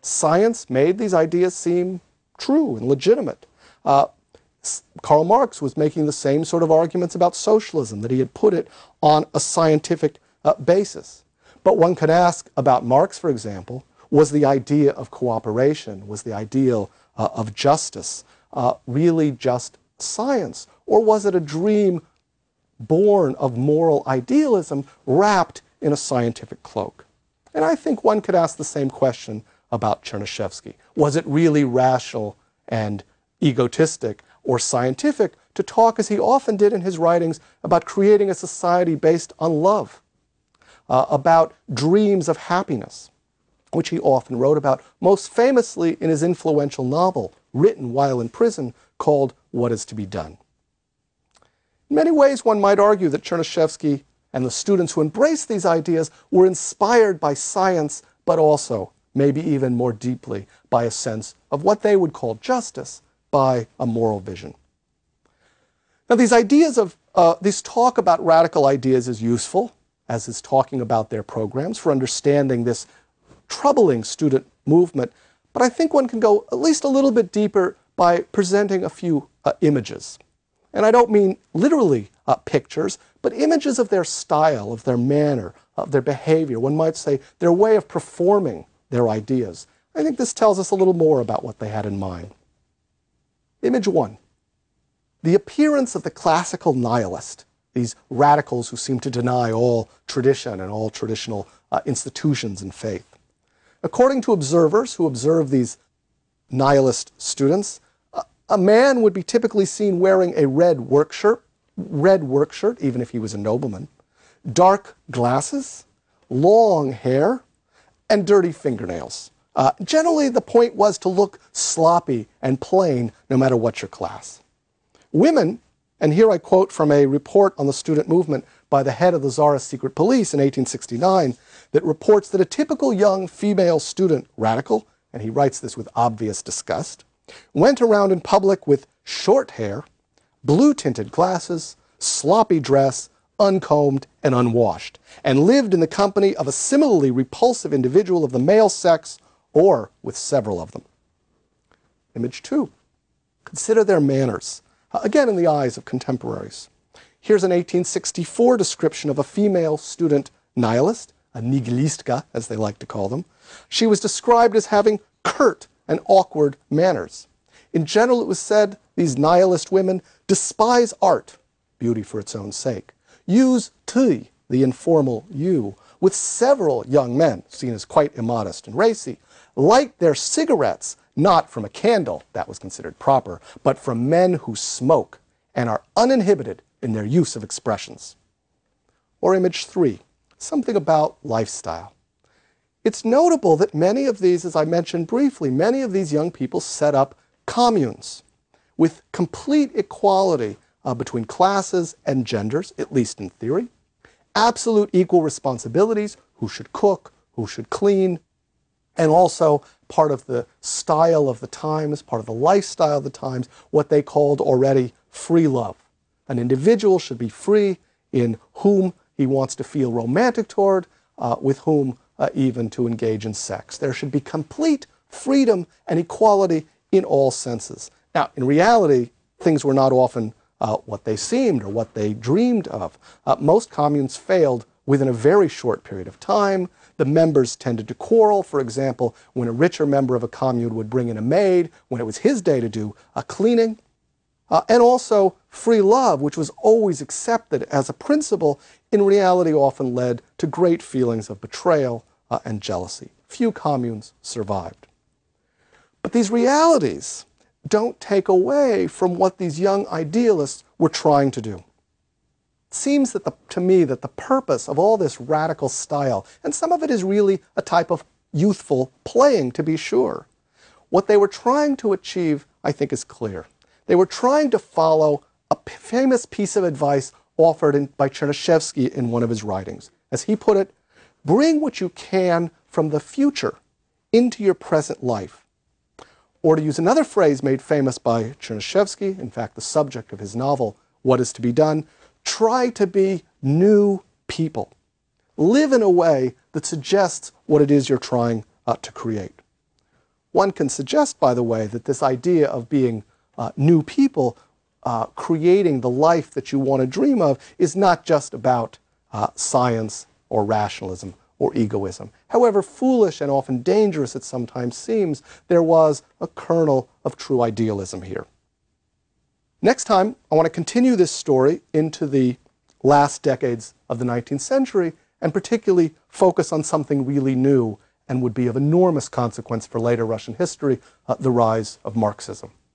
science made these ideas seem true and legitimate. Karl Marx was making the same sort of arguments about socialism, that he had put it on a scientific basis. But one could ask about Marx, for example, was the idea of cooperation, was the ideal of justice really just science? Or was it a dream born of moral idealism wrapped in a scientific cloak? And I think one could ask the same question about Chernyshevsky. Was it really rational and egotistic or scientific to talk, as he often did in his writings, about creating a society based on love, about dreams of happiness, which he often wrote about, most famously in his influential novel, written while in prison, called What Is to Be Done? In many ways, one might argue that Chernyshevsky and the students who embraced these ideas were inspired by science, but also, maybe even more deeply, by a sense of what they would call justice, by a moral vision. Now, these ideas of, this talk about radical ideas is useful, as is talking about their programs, for understanding this troubling student movement, but I think one can go at least a little bit deeper by presenting a few images. And I don't mean literally pictures, but images of their style, of their manner, of their behavior. One might say their way of performing their ideas. I think this tells us a little more about what they had in mind. Image one, the appearance of the classical nihilist, these radicals who seem to deny all tradition and all traditional institutions and faith. According to observers who observe these nihilist students, a man would be typically seen wearing a red work shirt, even if he was a nobleman, dark glasses, long hair, and dirty fingernails. Generally, the point was to look sloppy and plain, no matter what your class. Women, and here I quote from a report on the student movement by the head of the Tsarist secret police in 1869, that reports that a typical young female student radical, and he writes this with obvious disgust, went around in public with short hair, blue-tinted glasses, sloppy dress, uncombed and unwashed, and lived in the company of a similarly repulsive individual of the male sex, or with several of them. Image two. Consider their manners, again in the eyes of contemporaries. Here's an 1864 description of a female student nihilist, a nihilistka, as they like to call them. She was described as having curt and awkward manners. In general, it was said these nihilist women despise art, beauty for its own sake, use ty, the informal you, with several young men, seen as quite immodest and racy, light their cigarettes not from a candle, that was considered proper, but from men who smoke and are uninhibited in their use of expressions. Or image three, something about lifestyle. It's notable that many of these, as I mentioned briefly, many of these young people set up communes with complete equality between classes and genders, at least in theory, absolute equal responsibilities, who should cook, who should clean, and also part of the style of the times, part of the lifestyle of the times, what they called already free love. An individual should be free in whom he wants to feel romantic toward, with whom even to engage in sex. There should be complete freedom and equality in all senses. Now, in reality, things were not often what they seemed or what they dreamed of. Most communes failed within a very short period of time. The members tended to quarrel. For example, when a richer member of a commune would bring in a maid, when it was his day to do cleaning. And also free love, which was always accepted as a principle, in reality often led to great feelings of betrayal and jealousy. Few communes survived. But these realities don't take away from what these young idealists were trying to do. It seems that to me that the purpose of all this radical style, and some of it is really a type of youthful playing, to be sure, what they were trying to achieve, I think, is clear. They were trying to follow a famous piece of advice offered by Chernyshevsky in one of his writings. As he put it, bring what you can from the future into your present life. Or to use another phrase made famous by Chernyshevsky, in fact the subject of his novel, What Is to Be Done, try to be new people. Live in a way that suggests what it is you're trying to create. One can suggest, by the way, that this idea of being new people, creating the life that you want to dream of, is not just about science or rationalism or egoism. However foolish and often dangerous it sometimes seems, there was a kernel of true idealism here. Next time, I want to continue this story into the last decades of the 19th century, and particularly focus on something really new and would be of enormous consequence for later Russian history, the rise of Marxism.